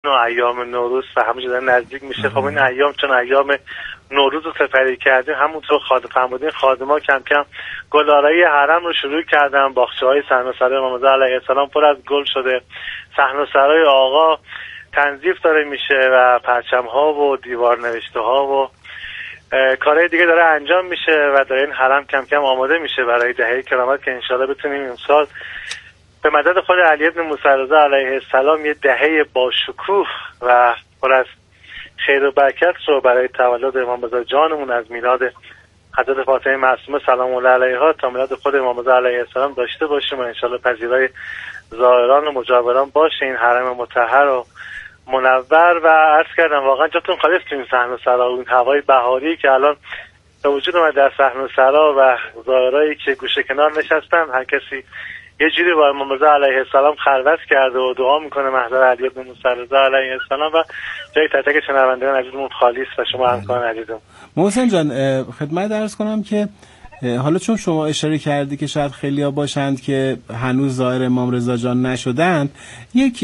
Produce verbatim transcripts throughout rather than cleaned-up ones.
نوع ایام نوروز و همونجور داره نزدیک میشه. خب این ایام چون ایام نوروز رو سپری کردیم، همونطور خادم فرمودین خادما کم کم گل‌آرایی حرم رو شروع کردن. باغچه‌های صحنه‌سرای امام رضا علیه السلام پر از گل شده. صحنه‌سرای آقا تنظیف داره میشه و پرچم‌ها و دیوار نوشته‌ها و کارهای دیگه داره انجام میشه و داره این حرم کم کم آماده میشه برای دهه کرامت که انشالله بتونیم امسال به مدد خود علی ابن موسی رضا علیه السلام یه دهه با شکوه و پر از خیر و برکت رو برای تولد امام رضا جانمون از میلاد حضرت فاطمه معصومه سلام الله علیها تا میلاد خود امام رضا علیه السلام داشته باشیم و انشالله پذیرای زائران و مجاوران باشه این حرم مطهر و منور. و عرض کردم واقعا جاتون خالی است تو این صحنه‌سرا و این هوای بهاری که الان به وجود اومد در صحنه‌سرا و زائرایی که گوشه کنار نشستن، هر کسی یه جوری با امام رضا علیه السلام خلوت کرده و دعا میکنه محضر علی بن موسی رضا علیه السلام و جای تک تک شنوندگان عزیزمون خالی است و شما همکاران عزیزم. محسن جان خدمت عرض کنم که حالا چون شما اشاره کردی که شاید خیلی‌ها باشند که هنوز زائر امام رضا جان نشدند، یک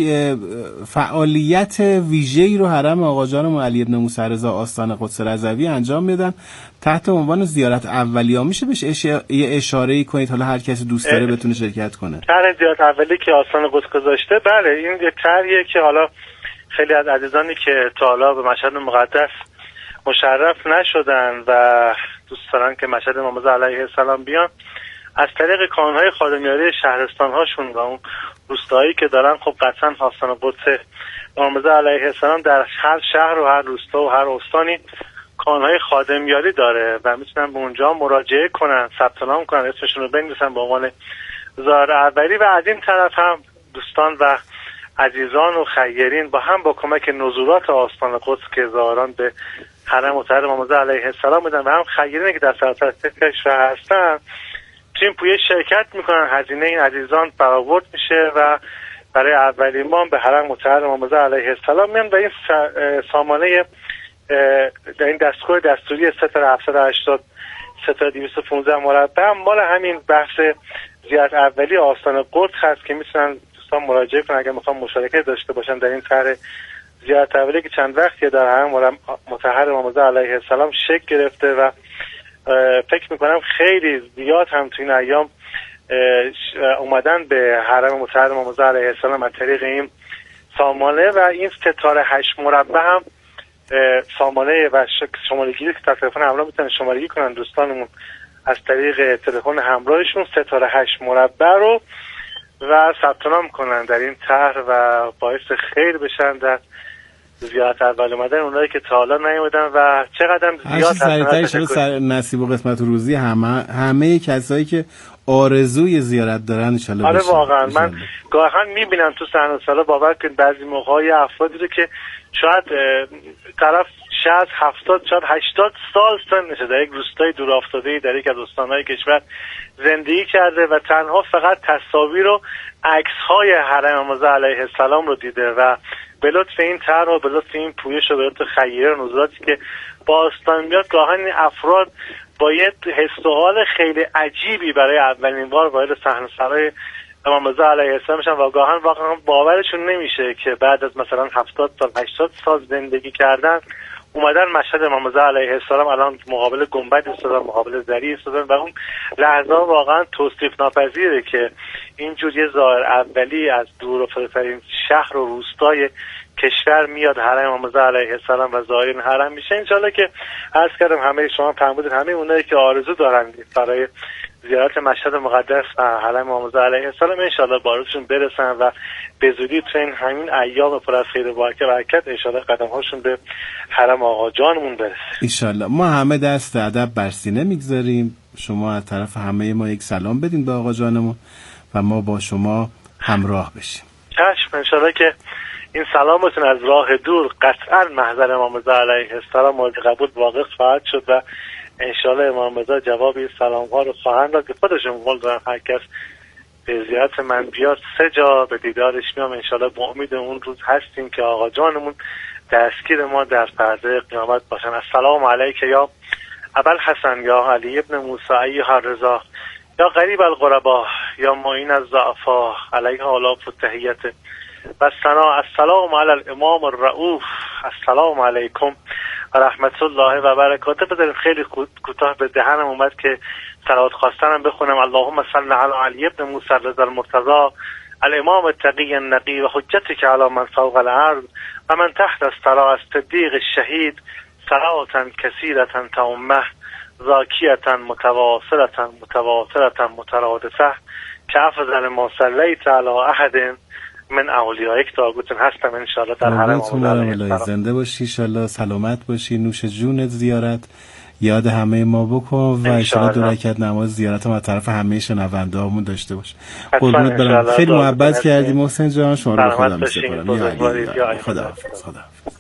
فعالیت ویژه‌ای رو حرم آقا جانمون علی ابن موسی رضا آستان قدس رضوی انجام میدن تحت عنوان زیارت اولیه. میشه بهش یه اشاره‌ای کنید حالا هر کسی دوست داره بتونه شرکت کنه؟ طرح زیارت اولیه که آستان قدس گذاشته، بله این یه طرحیه که حالا خیلی از عزیزانی که تا حالا به مشهد مقدس مشرف نشدن و دوست دارن که مشهد امام رضا علیه السلام بیان، از طریق کانون‌های خادمیاری شهرستان‌هاشون و اون روستایی که دارن، خب قطعاً آستان قدس امام رضا علیه السلام در هر شهر و هر روستا و هر استانی کانون‌های خادمیاری داره و میتونن به اونجا مراجعه کنن، ثبت نام کنن، اسمشون رو بنویسن به عنوان زائر اولی. و از این طرف هم دوستان و عزیزان و خیرین با هم با کمک نزولات آستان قدس که زائران به حرم مطهر امام رضا علیه السلام میدن و هم خیرینی که در سراسر کشور هستن تو این پویه شرکت میکنن، هزینه این عزیزان برآورد میشه و برای اولین بار به حرم مطهر امام رضا علیه السلام میان و این سامانه در این دستگاه دستوری سه تا هفتصد و هشتاد سه تا دویست و پانزده مربع مال همین بحث زیارت اولی آستان قدس هست که میتونن دوستان مراجعه کنن اگر میخوان مشارکت داشته باشن در این طرح زیارت اولی که چند وقتیه در حرم مطهر امام رضا علیه السلام شکل گرفته و فکر میکنم خیلی زیاد هم تو این ایام اومدن به حرم مطهر امام رضا علیه السلام از طریق این سامانه و این ستاره هشت مربع هم سامانه و شماره گیری که در تلفن همراه میتونن شماره گیری کنن دوستانمون از طریق تلفن همراهشون ستاره هشت مربع رو و ثبت نام کنن در این طرح و باعث خیر بشن در زیارت اول اومدن اونایی که تا حالا نیومدن و چقدر زیاد هستن سر نصیب و قسمت و روزی همه همه کسایی که آرزوی زیارت دارن ان شاء الله. آره واقعا من گاهن میبینم تو صحنه‌سرا باور کنید بعضی موقع‌های افرادی رو که شاید طرف شصت هفتاد شاید هشتاد سال سنشه در یک روستای دورافتاده‌ای در یک از استان‌های کشور زندگی کرده و تنها فقط تصاویر و عکس‌های حرم امام رضا علیه السلام رو دیده و به لطف این طرح و به لطف این پویش و به لطف خیره و نزولاتی که با آستان میاد گاهن این افراد با یه حس و حال خیلی عجیبی برای اولین بار وارد صحنه‌سرای امام رضا علیه السلام میشن و گاهن واقعا باورشون نمیشه که بعد از مثلا هفتاد سال هشتاد سال زندگی کردن اومدن مشهد امام رضا علیه السلام الان مقابل گنبد ایستادن، مقابل ذری ایستادن و اون لحظه واقعا توصیف ناپذیره که اینجور یه زائر اولی از دور افتاده‌ترین شهر و روستای کشور میاد حرم امام رضا علیه السلام و زائر این حرم میشه. انشالله که عرض کردم همه شما فرمودید همه اونایی که آرزو دارن برای زیارت مشهد مقدس حرم امام رضا علیه السلام انشالله بارشون برسن و به زودی تو این همین ایام پر از خیر و برکت انشالله قدم‌هاشون به حرم آقا جانمون برسه انشالله. ما همه دست ادب بر سینه میگذاریم، شما از طرف همه ما یک سلام بدین به آقا جانمون و ما با شما همراه بشیم. چشم انشالله که این سلامتون از راه دور قطعا محضر امام رضا علیه السلام مورد قبول واقع خواهد شد و انشالله امام رضا جواب این سلام ها رو خواهند داد که خودشون قول دارن هر کس به زیارت من بیاد سه جا به دیدارش میام. انشالله با امید اون روز هستیم که آقا جانمون دستگیر ما در پرده قیامت باشن. السلام علیک یا ابوالحسن یا علی ابن موسی ایها الرضا یا غریب الغربا یا معین الضعفا علیها الاف التحیت و ثنا السلام علی الامام الرؤوف السلام علیکم و رحمت الله و برکاته. بذارید خیلی کوتاه به دهنم اومد که صلوات خواستنم بخونم. اللهم صل علی علی ابن موسی رضا المرتضی الامام التقی النقی و حجتک علی من فوق الارض و من تحت الثری الصدیق الشهید صلوة کثیرة تامه زاکیة متواصلة متواترة مترادفه که افضل ما صلیت علی احد من اولیایک. تاگوتون هستم انشالله در حرم آقا. زنده باشی، انشالله سلامت باشی، نوش جونت زیارت یاد همه ما بکن و انشالله دو رکعت نماز زیارت ما طرف همه شنونده هامون داشته باش. قربونت برم. خیلی محبت کردی محسن جان. شما رو به خدا میسپارم. خدا حافظ. خدا حافظ.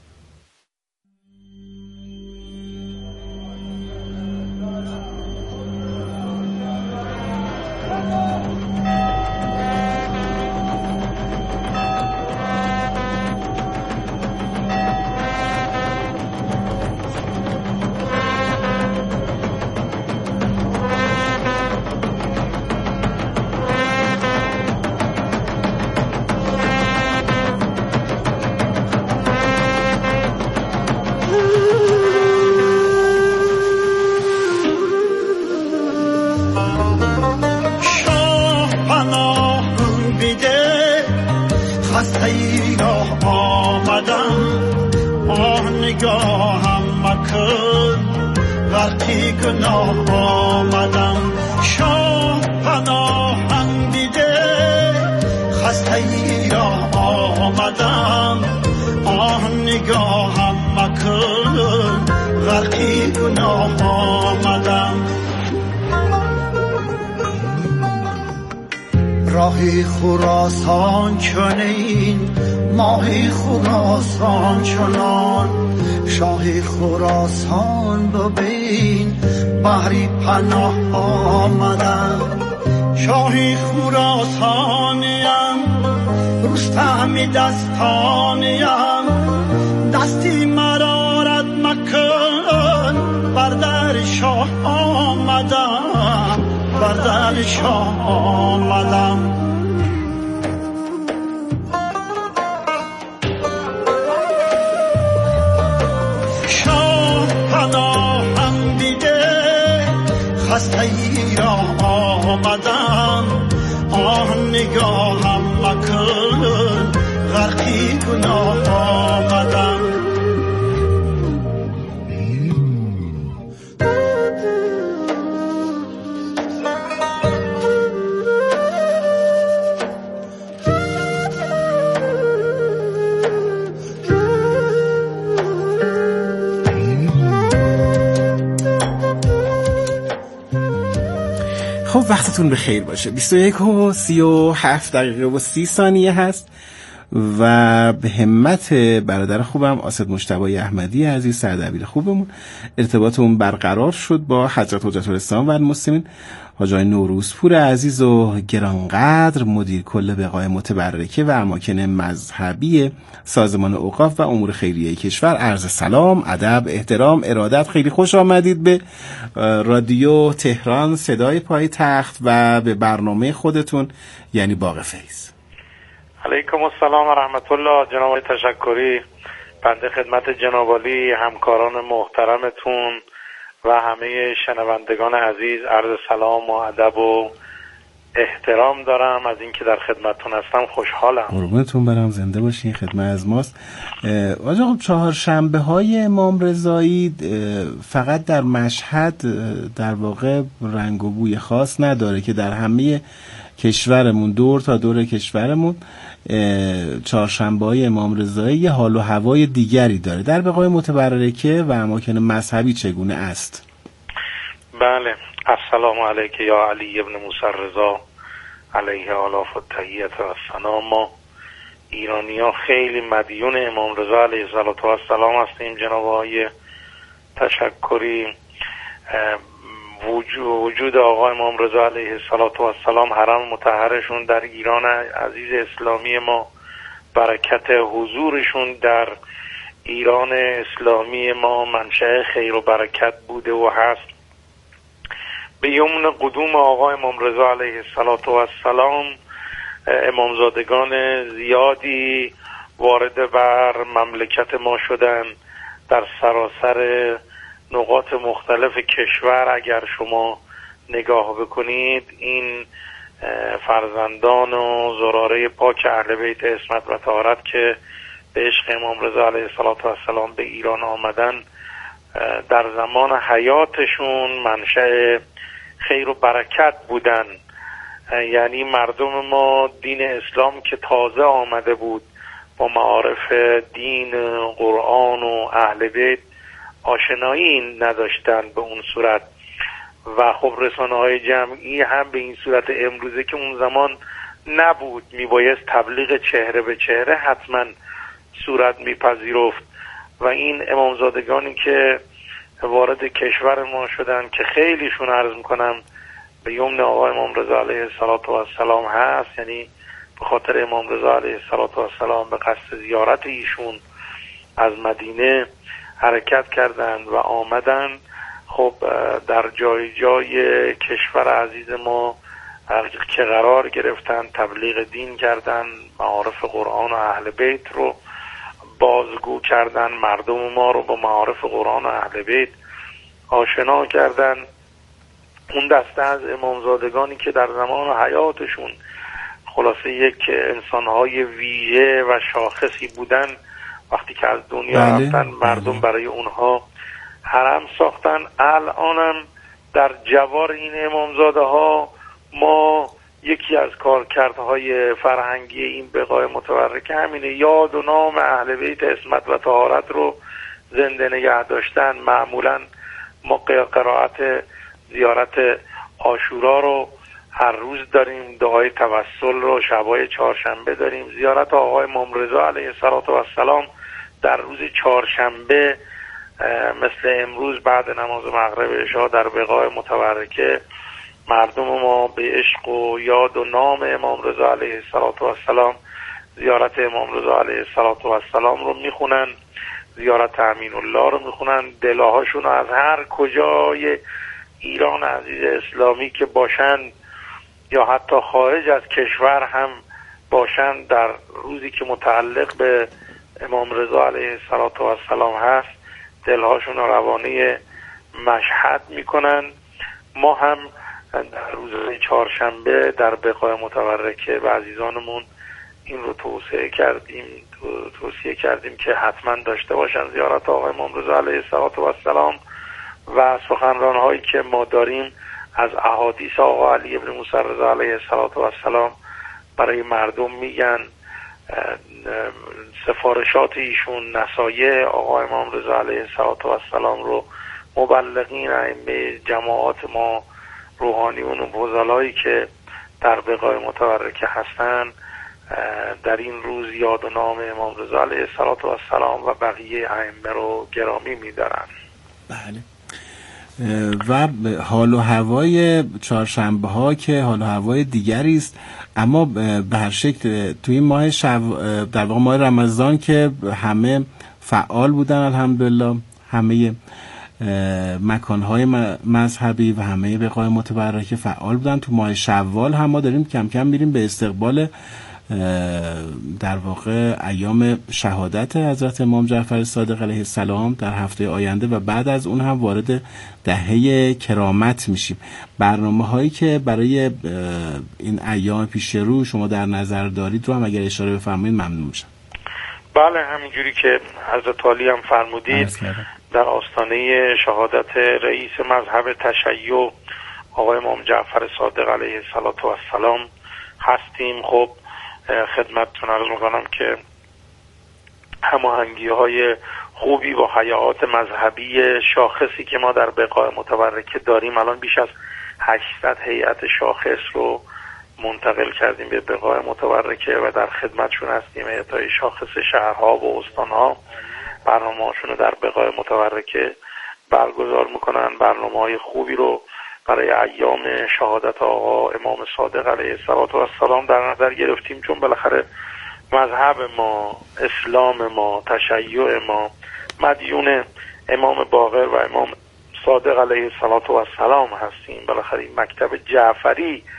راهی خراسان چنین ماهی خراسان چنان شاهی خراسان ببین بحری پناه آمدن شاهی خراسانیم رستمی دستانیم دستی مرارت مکن بر در شاه آمدم بر در شاه آمدم شاه پناهم دیده خسته ای را آمدم آه نگاهم مکن غرقی گناه آمدم خب وقتتون به خیر باشه. بیست و یک و سی و هفت دقیقه و سی ثانیه هست و به همت برادر خوبم آسد مجتبی احمدی عزیز سردبیر خوبمون ارتباطمون برقرار شد با حضرت حجت الاسلام و المسلمین حاج آقای نوروزپور عزیز و گرانقدر مدیر کل بقای متبرکه و اماکن مذهبی سازمان اوقاف و امور خیریه کشور. عرض سلام، ادب، احترام، ارادت. خیلی خوش آمدید به رادیو تهران صدای پایتخت و به برنامه خودتون یعنی باغ فیض. علیکم السلام و رحمت الله. جناب تشکری، بنده خدمت جناب عالی همکاران محترمتون و همه شنوندگان عزیز عرض سلام و ادب و احترام دارم. از اینکه در خدمتتون هستم خوشحالم. قربونتون برم، زنده باشین، خدمت از ماست. آقا چهارشنبه های امام رضایی فقط در مشهد در واقع رنگ و بوی خاص نداره که در همه کشورمون دور تا دور کشورمون چهارشنبه‌های امام رضایی یه حال و هوای دیگری داره. در بقای متبرکه و اماکن مذهبی چگونه است؟ بله، السلام علیک یا علی ابن موسی رضا علیه آلاف التحیت و السلام. ما ایرانی ها خیلی مدیون امام رضا علیه السلام هستیم. جناب آقای تشکری، وجود آقا امام رضا علیه السلام حرم مطهرشون در ایران عزیز اسلامی ما، برکت حضورشون در ایران اسلامی ما منشأ خیر و برکت بوده و هست. به یمن قدوم آقا امام رضا علیه السلام امامزادگان زیادی وارد بر مملکت ما شدن در سراسر نقاط مختلف کشور. اگر شما نگاه بکنید این فرزندان و زراره پاک اهل بیت عصمت و طهارت که به عشق امام رضا علیه السلام به ایران آمدن، در زمان حیاتشون منشأ خیر و برکت بودن. یعنی مردم ما دین اسلام که تازه آمده بود با معارف دین قرآن و اهل بیت آشنایی نداشتن به اون صورت و خب رسانه‌های جمعی هم به این صورت امروزه که اون زمان نبود، میبایست تبلیغ چهره به چهره حتما صورت میپذیرفت و این امامزادگانی که وارد کشور ما شدن که خیلیشون عرض میکنم به یمن آقای امام رضا علیه السلام هست، یعنی به خاطر امام رضا علیه السلام به قصد زیارت ایشون از مدینه حرکت کردند و آمدن. خب در جای جای کشور عزیز ما که قرار گرفتن، تبلیغ دین کردن، معارف قرآن و اهل بیت رو بازگو کردن، مردم ما رو با معارف قرآن و اهل بیت آشنا کردن. اون دسته از امامزادگانی که در زمان حیاتشون خلاصه یک انسانهای ویژه و شاخصی بودن، وقتی که از دنیا بله. رفتن مردم بله. برای اونها حرم ساختن. الانم در جوار این امامزاده ها ما یکی از کارکردهای فرهنگی این بقای متبرکه همینه، یاد و نام اهل بیت عصمت و طهارت رو زنده نگه داشتن. معمولا ما قرائت زیارت عاشورا رو هر روز داریم، دعای توسل رو شبای چهارشنبه داریم. زیارت آقای امام رضا علیه السلام در روز چهارشنبه مثل امروز بعد نماز مغرب عشا در بقای متبرکه مردم ما به عشق و یاد و نام امام رضا علیه السلام زیارت امام رضا علیه السلام رو میخونن، زیارت امین الله رو میخونن. دلهاشون از هر کجای ایران عزیز اسلامی که باشند یا حتی خارج از کشور هم باشند، در روزی که متعلق به امام رضا علیه السلام هست دلهاشون رو روانه مشهد میکنن. ما هم در روز چهارشنبه در بقای متبرکه به عزیزانمون این رو توصیه کردیم توصیه کردیم که حتما داشته باشن زیارت آقای امام رضا علیه السلام و سخنران‌هایی که ما داریم از احادیث آقا علی ابن موسی رضا علیه السلام برای مردم میگن، سفارشات ایشون، نصایح آقا امام رضا علیه السلام رو مبلغین ائمه جماعات ما، روحانیون و فضلایی که در بقای متبرکه هستن در این روز یاد و نام امام رضا علیه السلام و بقیه ائمه رو گرامی می‌دارن. بله. و حال و هوای چهارشنبه ها که حال و هوای دیگری است، اما به هر شکل توی ماه شب در واقع ماه رمضان که همه فعال بودن الحمدلله، همه مکانهای مذهبی و همه بقای متبرکه فعال بودن. تو ماه شوال هم ما داریم کم کم میریم به استقبال در واقع ایام شهادت حضرت امام جعفر صادق علیه السلام در هفته آینده و بعد از اون هم وارد دهه کرامت میشیم. برنامه هایی که برای این ایام پیش رو شما در نظر دارید رو هم اگر اشاره بفرمایید ممنون میشم. بله، همینجوری که حضرت عالی هم فرمودید در آستانه شهادت رئیس مذهب تشیع آقای امام جعفر صادق علیه السلام هستیم. خب خدمتتون عرض میکنم که هماهنگی های خوبی با هیئات مذهبی شاخصی که ما در بقای متبرکه داریم، الان بیش از هشتصد هیئت شاخص رو منتقل کردیم به بقای متبرکه و در خدمتشون هستیم. هیئت‌های شاخص شهرها و استانها برنامه‌هاشون رو در بقای متبرکه برگزار میکنن. برنامه‌های خوبی رو برای ایام شهادت آقا امام صادق علیه السلام در نظر گرفتیم، چون بالاخره مذهب ما، اسلام ما، تشیع ما مدیون امام باقر و امام صادق علیه السلام هستیم. بالاخره این مکتب جعفری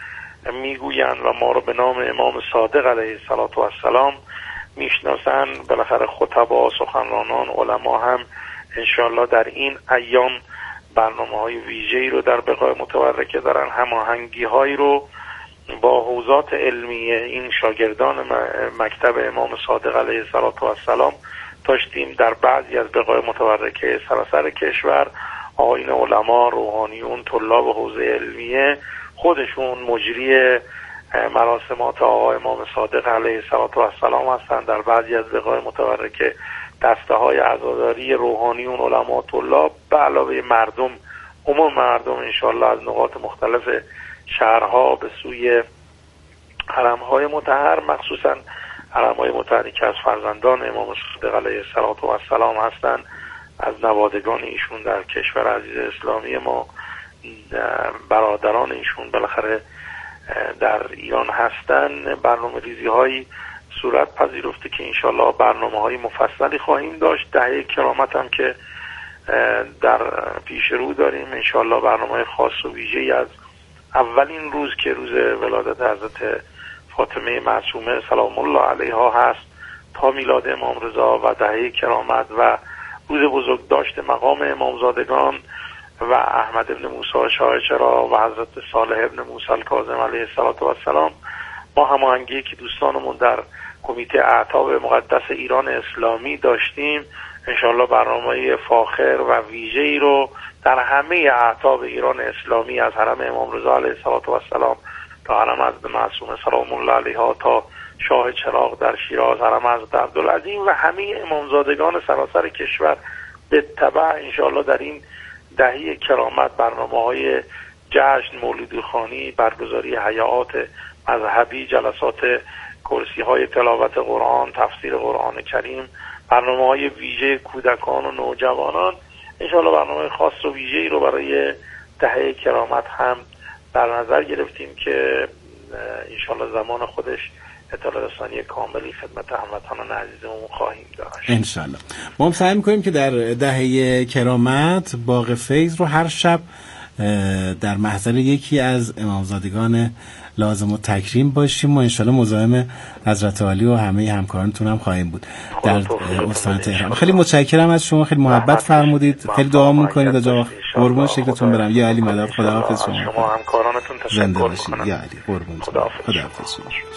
میگویند و ما رو به نام امام صادق علیه السلام میشناسند. بالاخره خطبا، سخنرانان، علما هم انشالله در این ایام برنامه های ویژه‌ای رو در بقای متورکه دارن. هماهنگی هایی رو با حوزات علمی این شاگردان مکتب امام صادق علیه السلام داشتیم. در بعضی از بقای متورکه سراسر کشور آیین علما، روحانیون، طلاب حوزه علمیه خودشون مجری مراسمات آقای امام صادق علیه السلام هستند. در بعضی از بقای متورکه دسته های عزاداری روحانیون، علما، طلاب به علاوه مردم، عموم مردم انشالله از نقاط مختلف شهرها به سوی حرمهای مطهر، مخصوصا حرمهای مطهری که از فرزندان امام صادق علیه السلام هستند، از نوادگان ایشون در کشور عزیز اسلامی ما، برادران ایشون بالاخره در ایران هستن، برنامه ریزی هایی صورت پذیرفته که انشالله برنامه های مفصلی خواهیم داشت. دهه کرامت هم که در پیش رو داریم، انشالله برنامه خاص و ویژه‌ای از اولین روز که روز ولادت حضرت فاطمه معصومه سلام الله علیها هست تا میلاد امام رضا و دهه کرامت و روز بزرگ داشت مقام امامزادگان و احمد ابن موسی شاه چرا و حضرت صالح ابن موسی الکاظم علیه السلام، ما هماهنگی که دوستانمون در کمیته اعتاب مقدس ایران اسلامی داشتیم، انشالله برنامه فاخر و ویژه‌ای رو در همه اعتاب ایران اسلامی از حرم امام رضا علیه السلام تا حرم حضرت معصومه سلام الله علیها تا شاه چراغ در شیراز، حرم حضرت عبدالعظیم و همه امامزادگان سراسر کشور به تبع انشالله در این دهه کرامت برنامه‌های جشن، مولودخوانی، برگزاری حیات مذهبی، جلسات کرسی‌های تلاوت قرآن، تفسیر قرآن کریم، برنامه‌های ویژه کودکان و نوجوانان، انشالله برنامه خاص و ویژه‌ای رو برای دهه کرامت هم در نظر گرفتیم که انشالله زمان خودش اطلاع رسانی کاملی خدمت هموطنان عزیزمون خواهیم داشت انشالله. ما هم سعی می‌کنیم که در دهه کرامت باغ فیض رو هر شب در محضر یکی از امامزادگان لازم و تکریم باشیم و انشالله مزاحم حضرت عالی و همه همکارانتون هم خواهیم بود در استان تهران. خیلی متشکرم از شما، خیلی محبت فرمودید، خیلی دعا می‌کنید آقا. قربون شکلتون برم. یا علی مدد. خداحافظ. شما شما همکارانتون تشکر می‌کنم. یا علی قربون. خداحافظ.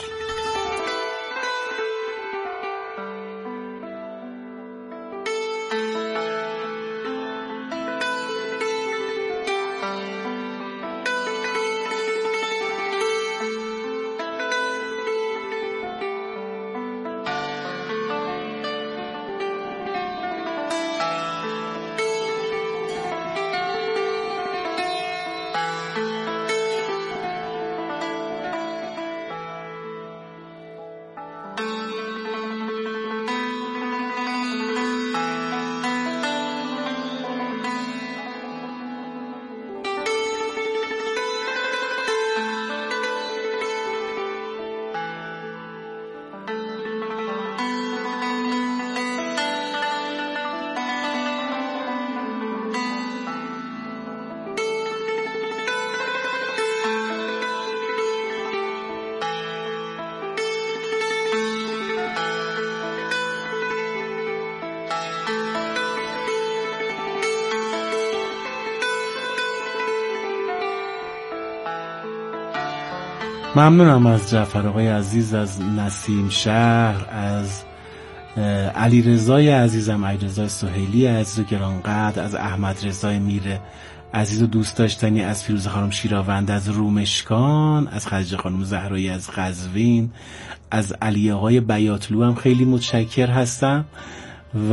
ممنونم از جعفر آقای عزیز، از نسیم شهر، از علی رضای عزیزم، علی رضای سهیلی عزیز و گرانقدر، از احمد رضای میر عزیز و دوست داشتنی، از فیروزه خانم شیراوند از رومشکان، از خدیجه خانم زهرایی از قزوین، از علی آقای بیاتلو هم خیلی متشکر هستم و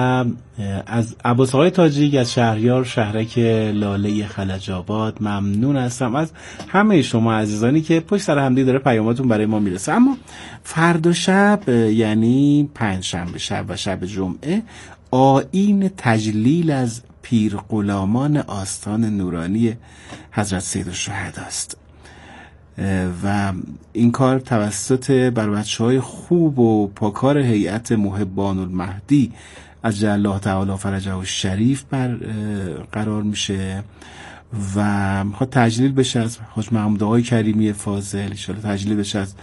از عباس آقای تاجیک از شهریار شهرک لاله خلج آباد ممنون هستم. از همه شما عزیزانی که پشت سر همدیگه داره پیاماتون برای ما میرسه. اما فردا شب یعنی پنج شنبه شب و شب جمعه آیین تجلیل از پیر غلامان آستان نورانی حضرت سیدالشهدا است و این کار توسط بر بچه‌های خوب و پاکار هیئت محبان المهدی از جل الله تعالی فرجه الشریف بر قرار میشه و میخواد تجلیل بشه از حاج محمود آقای کریمی فاضل، ان شاء الله تجلیل بشه از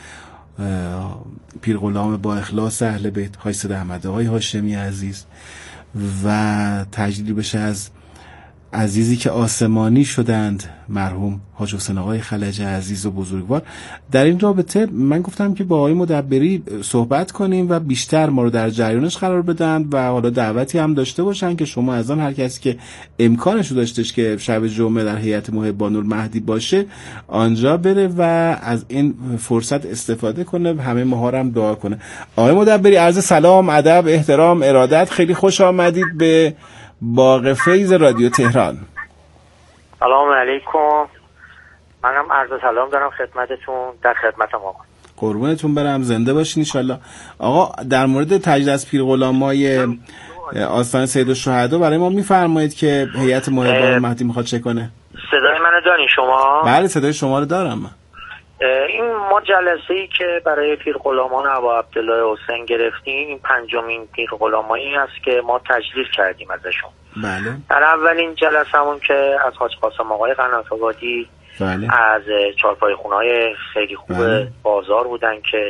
پیر غلام با اخلاص اهل بیت حاج سید احمد آقای هاشمی عزیز و تجلیل بشه از عزیزی که آسمانی شدند مرحوم حاج حسین آقای خلج عزیز و بزرگوار. در این رابطه من گفتم که با آقای مدبری صحبت کنیم و بیشتر ما رو در جریانش قرار بدن و حالا دعوتی هم داشته باشن که شما از آن هر کسی که امکانش رو داشتش که شب جمعه در هیئت محبان المهدی باشه آنجا بره و از این فرصت استفاده کنه، همه ما هم دعا کنه. آقای مدبری عرض سلام، ادب، احترام، ارادت، خیلی خوش آمدید به باغ فیض رادیو تهران. سلام علیکم. منم عرض سلام دارم خدمتتون، در خدمت ما. قربونتون برم، زنده باشین ان شاء الله. آقا در مورد تجدید از پیر غلامای آستان سید الشهدا برای ما میفرمایید که هیئت محبان المهدی میخواد چه کنه؟ صدای منو دارین شما؟ بله صدای شما رو دارم من. این ما جلسه‌ای که برای پیر غلامان ابا عبدالله حسین گرفتیم این پنجمین پیر غلامایی است که ما تجلیل کردیم ازشون. بله. در اولین جلسه‌مون که از حاج قاسم آقای قنات آبادی بله. از چهارپای خونه‌های خیلی خوب بله. بازار بودن که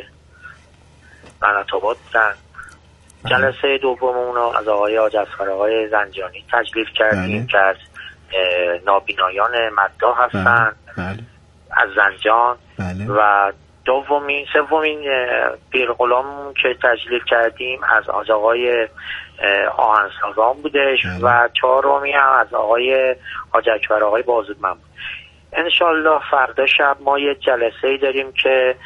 قنات آباد بودن. بله. جلسه دوممون رو از آقای حاج اصغر آقای زنجانی تجلیل کردیم بله. که از نابینایان مداح هستن. بله. بله. از زنجان. بله. و دومین سومین پیر غلام که تجلیل کردیم از آقای آهنسازان بودش بله. و چهارمی هم از آقای حاج اکبر آقای بازودمن بود. انشالله فردا شب ما یه جلسه داریم که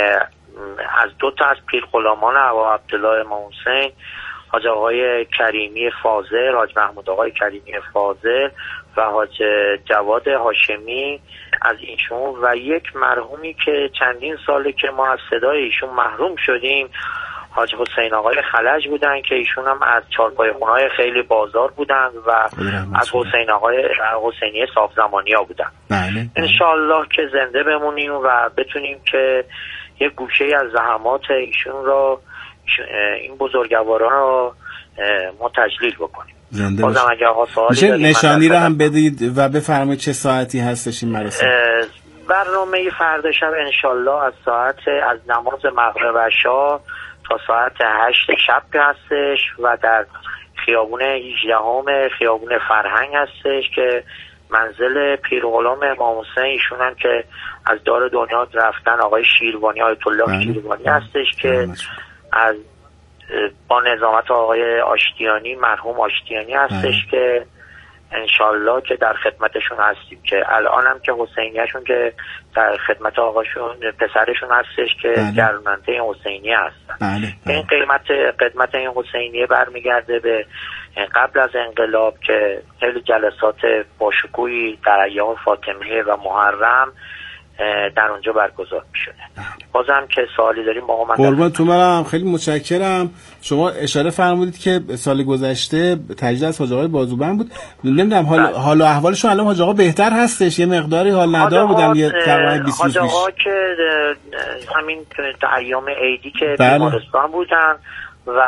از دو تا از پیر غلامان ابا عبدالله امام حسین، حاج آقای کریمی فاضل، حاج محمود آقای کریمی فاضل و حاج جواد هاشمی از ایشون و یک مرحومی که چندین ساله که ما از صدای ایشون محروم شدیم، حاج حسین آقای خلج بودن که ایشون هم از چهارپای خونه‌های خیلی بازار بودن و از حسین آقای حسینی صاف زمانی ها بودن. بله. انشالله که زنده بمونیم و بتونیم که یک گوشه از زحمات ایشون را، این بزرگواران را ما تجلیل بکنیم. زنده بازم اگر آقا سوالی میشه نشانی را هم بدید و بفرمایید چه ساعتی هستش این مراسم؟ برنامه فردا شب انشالله از ساعت از نماز مغرب عشا تا ساعت هشت شب هستش و در خیابون هجدهم خیابون فرهنگ هستش که منزل پیر غلام امام حسین ایشون هم که از دار دنیا رفتن آقای شیروانی، آیت الله شیروانی هستش که از با نظامت آقای آشتیانی، مرحوم آشتیانی هستش آه. که انشالله که در خدمتشون هستیم که الان هم که حسینیشون که در خدمت آقاشون پسرشون هستش که گراننده این حسینیه هستن. بله. بله. این قیمت خدمت این حسینیه برمیگرده به قبل از انقلاب که خیلی جلسات باشکوهی در ایام فاطمیه و محرم در اونجا برگزار می شده. بازم که سوالی داریم با من قربانتون برم، خیلی متشکرم. شما اشاره فرمودید که سال گذشته تجدید از حاج آقای بازوبند بود. نمیدونم حال حال و احوالشون الان حاج آقا بهتر هستش؟ یه مقداری حال ندار بودن یه تقریبا بیست روز پیش. حاج آقا که همین در ایام عیدی که بیمارستان بودن و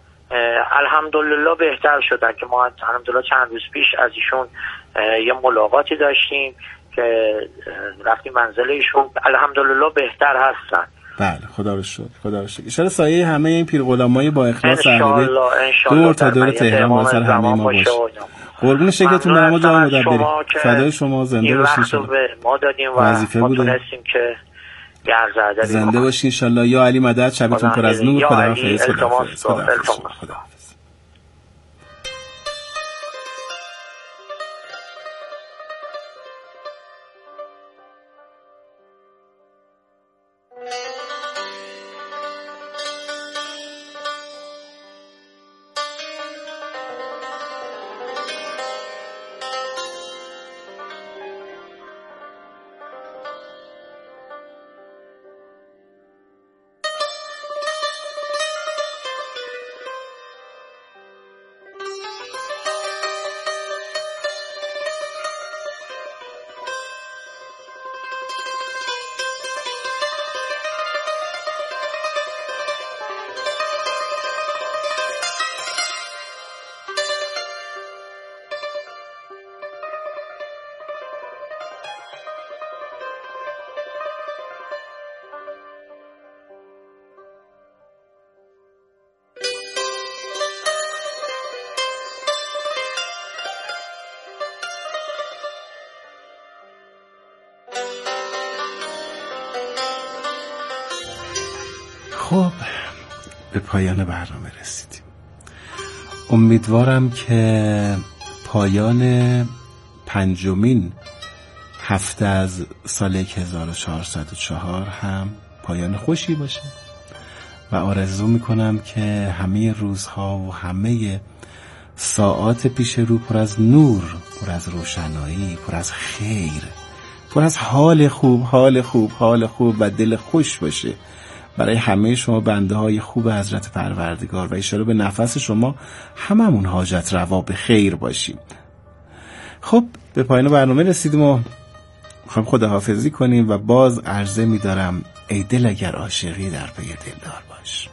الحمدلله بهتر شدن که ما الحمدلله چند روز پیش از ایشون یه ملاقاتی داشتیم که رفتیم منزل ایشون، الحمدلله بهتر هستن. بله خدا رو شکر، خدا رو شکر. ان شاءالله همه این پیر غلامای با اخلاص اهل دور تا دور تهران واسه همه ما باشه. قربون شکلتون برام جان مدبری. فدای شما، زنده باشین. ما دادیم و ما تونستیم که گرزاده زنده باشین ان شاء الله. یا علی مدد، شبتون پر از نور. خدا حافظ. خدا خب به پایان برنامه رسیدیم. امیدوارم که پایان پنجمین هفته از سال هزار و چهارصد و چهار هم پایان خوشی باشه و آرزو میکنم که همه روزها و همه ساعات پیش رو پر از نور، پر از روشنایی، پر از خیر، پر از حال خوب، حال خوب، حال خوب و دل خوش باشه برای همه شما بنده های خوب حضرت پروردگار و اشاره به نفس شما هممون حاجت روا به خیر باشیم. خب به پایان برنامه رسیدیم و میخوام خداحافظی کنیم و باز عرضه می‌دارم ای دل اگر عاشقی در پی دلدار باش،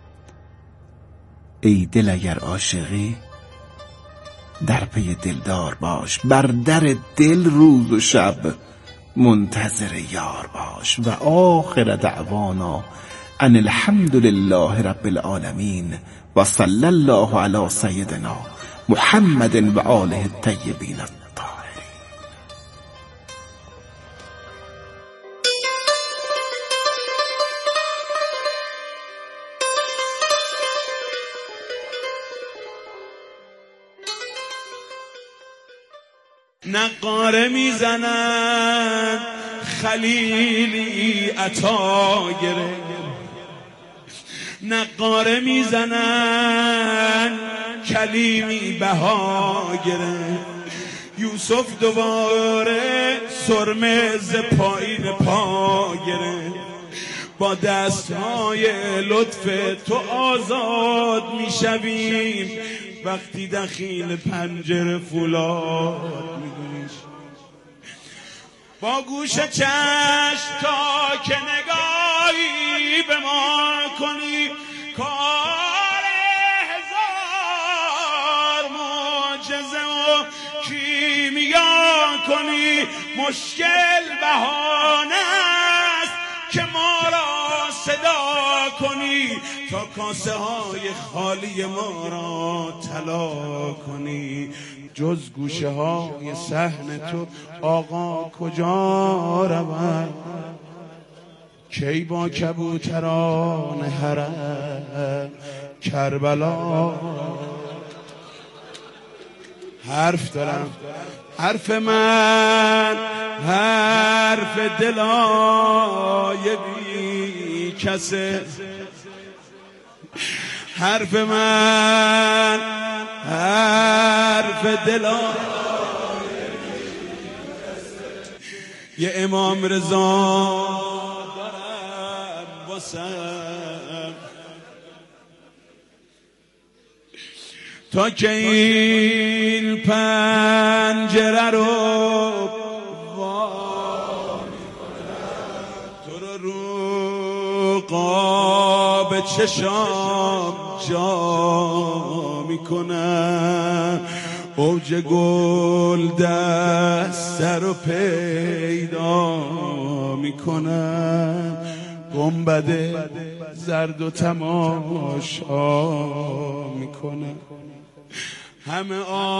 ای دل اگر عاشقی در پی دلدار باش، بر در دل روز و شب منتظر یار باش. و آخر دعوانا ان الحمد لله رب العالمین و صلی الله علی سیدنا محمد و آله الطیبین الطاهرین. نقاره میزنن خلیلی عطا گرفت، نقاره میزنن کلیمی بها گرفت، یوسف دوباره سرمه ز پایین پا گرفت، با دستهای لطف تو آزاد میشویم وقتی دخیل پنجره فولاد میگوش، با گوش چشم تا که نگاهی به ما کنی، کار هزار معجزه و کیمیا کنی، مشکل بهانه است که ما را صدا کنی، تا کاسه های خالی ما را طلا کنی. جز گوشه های صحن تو آقا کجا رود، کی با کبوتران حرم کربلا. حرف دارم، حرف من حرف دلای بی کسه، حرف من حرف دلای یه امام رضا دارم واسم، تا که این پنجره رو وای تو رو رو قاب چشام جا میکنم، اوج گل دست رو پیدا میکنم، گنبد زرد و تماشا میکنم. همه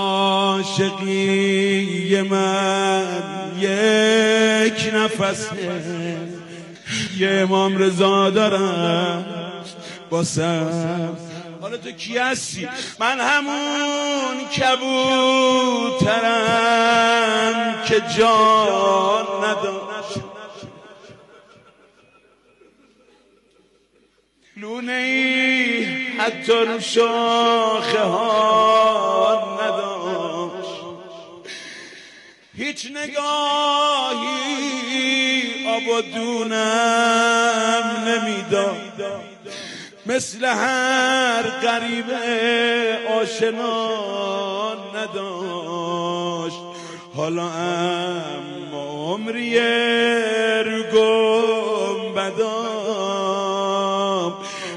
عاشقی من یک نفسه، یه امام رضا دارم باسم. حالا تو کی هستی؟ من همون کبوترم که جان نداشت، لونه ای حتی رو شاخه ها نداشت، هیچ نگاهی آب و دونم نمیداد، مثل هر غریب آشنا نداشت. حالا اما عمری رو گنبدام،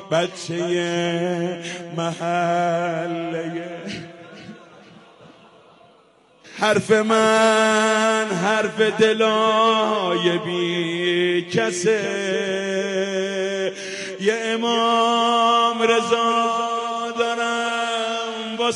بچه محله. حرف من حرف دلای بی کسه، یه امام رضا